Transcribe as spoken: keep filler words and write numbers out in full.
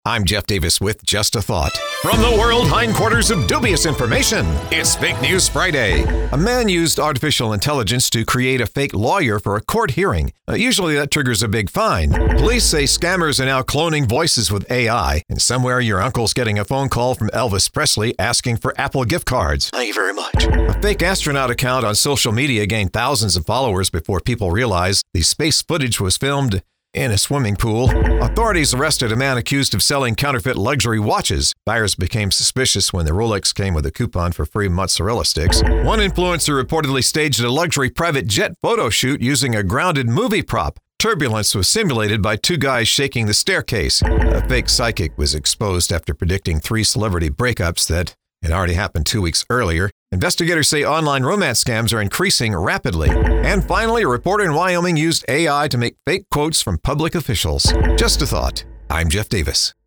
I'm Jeff Davis with Just a Thought. From the world hindquarters of dubious information, it's Fake News Friday. A man used artificial intelligence to create a fake lawyer for a court hearing. Uh, usually that triggers a big fine. Police say scammers are now cloning voices with A I, and somewhere your uncle's getting a phone call from Elvis Presley asking for Apple gift cards. Thank you very much. A fake astronaut account on social media gained thousands of followers before people realized the space footage was filmed in a swimming pool. Authorities arrested a man accused of selling counterfeit luxury watches. Buyers became suspicious when the Rolex came with a coupon for free mozzarella sticks. One influencer reportedly staged a luxury private jet photo shoot using a grounded movie prop. Turbulence was simulated by two guys shaking the staircase. A fake psychic was exposed after predicting three celebrity breakups that had already happened two weeks earlier. Investigators say online romance scams are increasing rapidly. And finally, a reporter in Wyoming used A I to make fake quotes from public officials. Just a thought. I'm Jeff Davis.